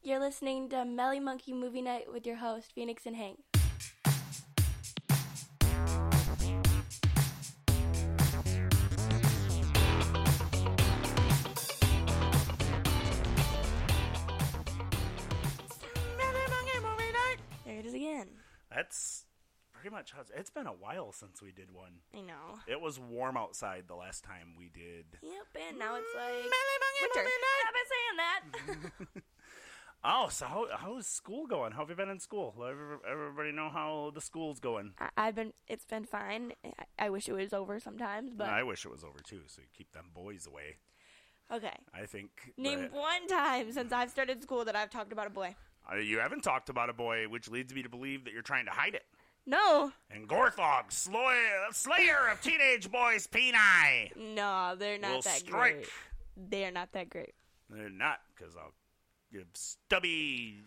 You're listening to Melly Monkey Movie Night with your host, Phoenix and Hank. There it is again. That's pretty much how it's been a while since we did one. I know. It was warm outside the last time we did. Yep, and now it's like winter. I've been saying that. Oh, so how's school going? How have you been in school? Let everybody know how the school's going. It's been fine. I wish it was over sometimes, but I wish it was over too, so you keep them boys away. Okay. I think. Name one time since I've started school that I've talked about a boy. You haven't talked about a boy, which leads me to believe that you're trying to hide it. No. And Gorthog, slayer of teenage boys' peni. No, they're not that great. They're not that great. They're not, because I'll give stubby,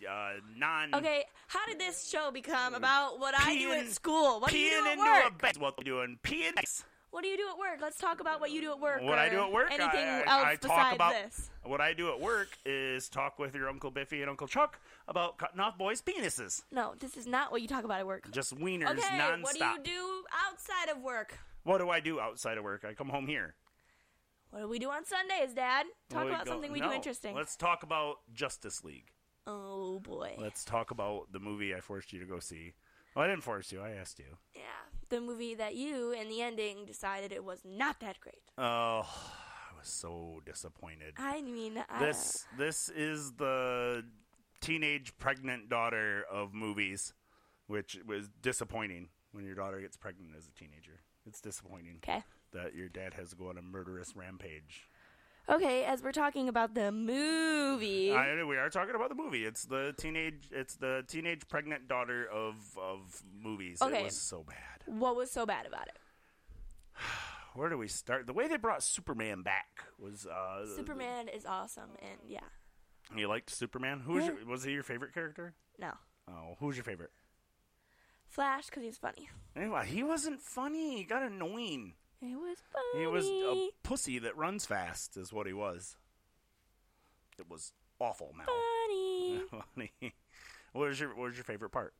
Okay, how did this show become about what I do at school? What do you do at work? What are you doing? Peeing. What do you do at work? Let's talk about what you do at work. What I do at work? Anything else I besides talk about this? What I do at work is talk with your Uncle Biffy and Uncle Chuck about cutting off boys' penises. No, this is not what you talk about at work. Just wieners okay, nonstop. What do you do outside of work? What do I do outside of work? I come home here. What do we do on Sundays, Dad? Talk about something we do interesting. Let's talk about Justice League. Oh, boy. Let's talk about the movie I forced you to go see. Well, I didn't force you. I asked you. Yeah, the movie that you, in the ending, decided it was not that great. Oh, I was so disappointed. I mean, This is the teenage pregnant daughter of movies, which was disappointing when your daughter gets pregnant as a teenager. It's disappointing that your dad has to go on a murderous rampage. Okay, as we're talking about the movie, we are talking about the movie. It's the teenage pregnant daughter of movies. Okay. It was so bad. What was so bad about it? Where do we start? The way they brought Superman back was Superman is awesome, and yeah. You liked Superman? Was he your favorite character? No. Oh, who's your favorite? Flash, because he's funny. Anyway, he wasn't funny. He got annoying. He was funny. He was a pussy that runs fast, is what he was. It was awful, Mel. Funny. What was your favorite part?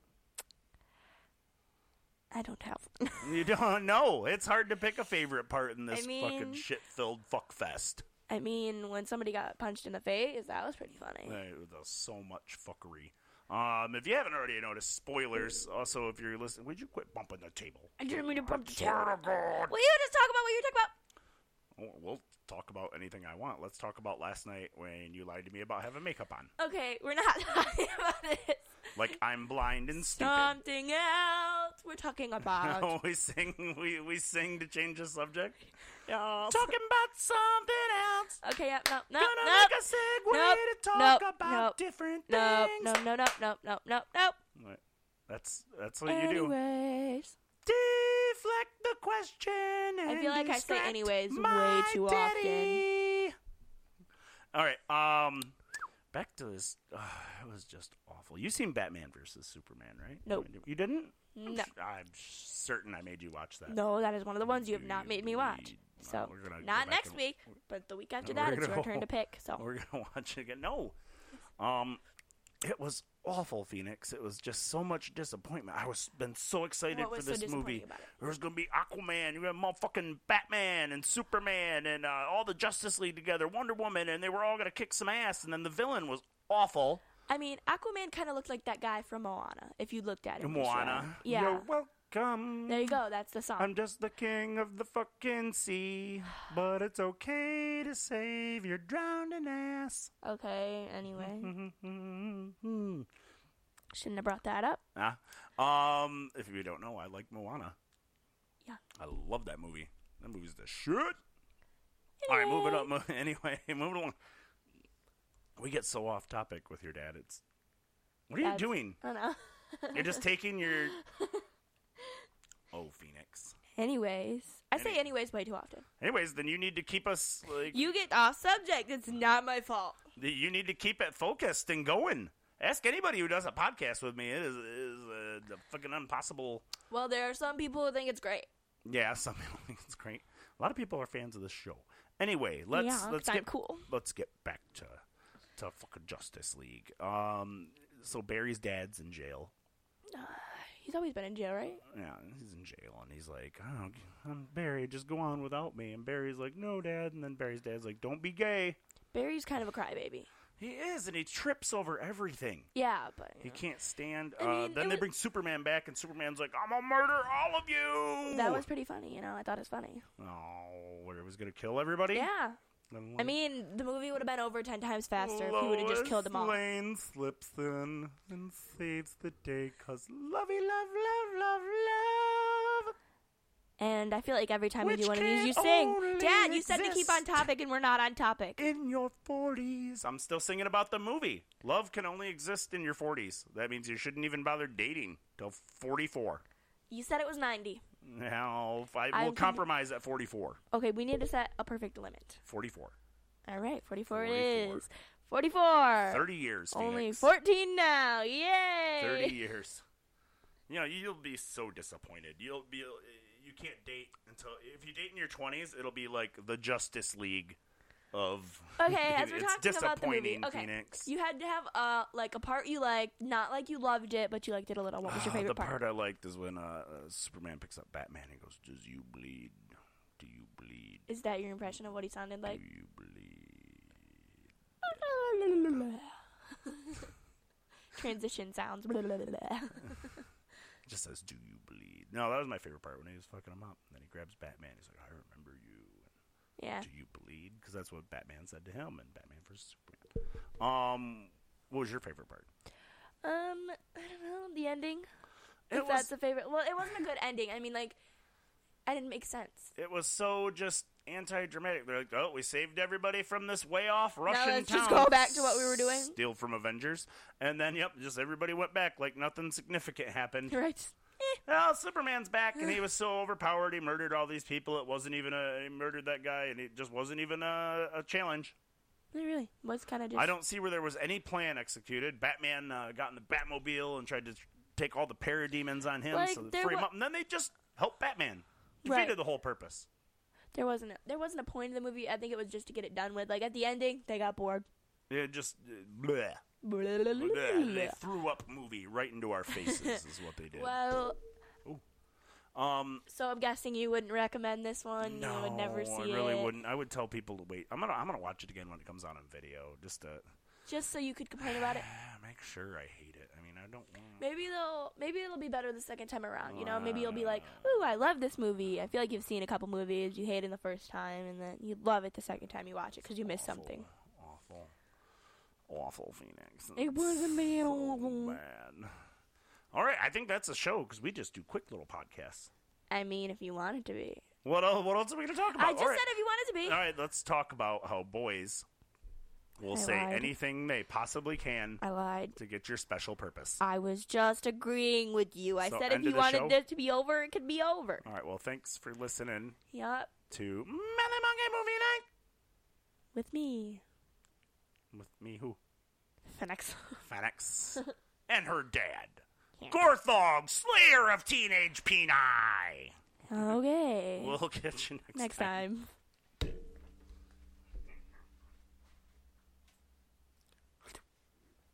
I don't have one. You don't know. It's hard to pick a favorite part in this fucking shit-filled fuck fest. I mean, when somebody got punched in the face, that was pretty funny. There was so much fuckery. If you haven't already noticed, spoilers. Also, if you're listening, would you quit bumping the table? I didn't mean to bump the table. God. Will you just talk about what you're talking about? We'll talk about anything I want. Let's talk about last night when you lied to me about having makeup on. Okay, we're not talking about this. Like I'm blind and stupid. Something else we're talking about. we sing to change the subject. No. Talking about something else. Okay, yeah, no. Gonna make a segue to talk about different things. No. What? That's what you do. Anyways. Deflect the question and I feel like I say anyways way too often. All right, back to this. It was just awful. You seen Batman versus Superman, right? Nope. You didn't? No. I'm certain I made you watch that. No, that is one of the ones you have not made me watch. So, not next week, but the week after that, it's your turn to pick. So we're going to watch it again. No. It was awful, Phoenix. It was just so much disappointment. been so excited for this movie. There was going to be Aquaman, you had motherfucking Batman and Superman and all the Justice League together, Wonder Woman, and they were all going to kick some ass, and then the villain was awful. I mean, Aquaman kind of looked like that guy from Moana, if you looked at him. Moana? Yeah. You're welcome. There you go. That's the song. I'm just the king of the fucking sea, but it's okay to save your drowning ass. Okay, anyway. Shouldn't have brought that up. If you don't know, I like Moana. Yeah. I love that movie. That movie's the shit. All right, moving up. Anyway, moving along. We get so off topic with your dad. What are you doing? I don't know. You're just taking your... Oh, Phoenix. Anyways. I say anyways way too often. Anyways, then you need to keep us... You get off subject. It's not my fault. You need to keep it focused and going. Ask anybody who does a podcast with me. It is a fucking impossible... Well, there are some people who think it's great. Yeah, some people think it's great. A lot of people are fans of this show. Anyway, let's cool. Let's get back to to fucking Justice League. So Barry's dad's in jail. He's always been in jail, right? Yeah, he's in jail, and he's like, oh, I'm Barry, just go on without me. And Barry's like, no, Dad. And then Barry's dad's like, don't be gay. Barry's kind of a crybaby. He is, and he trips over everything. Yeah, but... He can't stand... I mean, then they bring Superman back, and Superman's like, I'm gonna murder all of you! That was pretty funny, I thought it was funny. Oh, where he was gonna kill everybody? Yeah. I mean, the movie would have been over 10 times faster if he would have just killed them all. Lois Lane slips in and saves the day, 'cause lovey, love, love, love, love. And I feel like every time we do one of these, you sing. Dad, you said to keep on topic, and we're not on topic. In your 40s. I'm still singing about the movie. Love can only exist in your 40s. That means you shouldn't even bother dating till 44. You said it was 90. Now, we'll compromise at 44. Okay, we need to set a perfect limit. 44. All right, 44 it is. 44. 30 years, Phoenix. Only 14 now. Yay! 30 years. You'll be so disappointed. You can't date until... If you date in your 20s, it'll be like the Justice League of... Okay, as we're talking about the movie, disappointing, Phoenix. You had to have a part you liked, not like you loved it, but you liked it a little. What was your favorite part? The part I liked is when Superman picks up Batman and goes, "Does you bleed? Do you bleed?" Is that your impression of what he sounded like? Do you bleed? Transition sounds. Just says, "Do you bleed?" No, that was my favorite part when he was fucking him up. And then he grabs Batman. He's like, "I remember you." Yeah. Do you bleed? Because that's what Batman said to him in Batman vs. Superman. What was your favorite part? I don't know. The ending. That's a favorite. Well, it wasn't a good ending. I mean, like, it didn't make sense. It was so just anti-dramatic. They're like, oh, we saved everybody from this way off Russian town. Now let's just go back to what we were doing. Steal from Avengers. And then, just everybody went back like nothing significant happened. Right. Well, Superman's back, and he was so overpowered, he murdered all these people. It wasn't even he murdered that guy, and it just wasn't even a challenge. It really was kind of just... I don't see where there was any plan executed. Batman got in the Batmobile and tried to take all the parademons on him, so they free him up, and then they just helped Batman. Defeated the whole purpose. There wasn't a point in the movie. I think it was just to get it done with. Like, at the ending, they got bored. Yeah, just... bleh. They threw up movie right into our faces is what they did. Well, so I'm guessing you wouldn't recommend this one. No, you would never see it. I really wouldn't. I would tell people to wait. I'm gonna watch it again when it comes out on video, just so you could complain about it. Make sure I hate it. I mean, I don't want... Maybe it'll be better the second time around. Maybe you'll be like, "Ooh, I love this movie." I feel like you've seen a couple movies, you hate it the first time, and then you love it the second time you watch it because you missed something. Awful Phoenix. It wasn't bad. Awful. Bad. All right, I think that's a show because we just do quick little podcasts. I mean, if you want it to be. What else are we going to talk about? I just said if you want it to be. All right, let's talk about how boys will say anything they possibly can. I lied. To get your special purpose. I was just agreeing with you. I said if you wanted this to be over, it could be over. All right, well, thanks for listening. Yep. To Melly Monkey Movie Night. With me. With me who? Phoenix. And her dad. Yeah. Gorthog, Slayer of Teenage Peni. Okay. We'll catch you next time.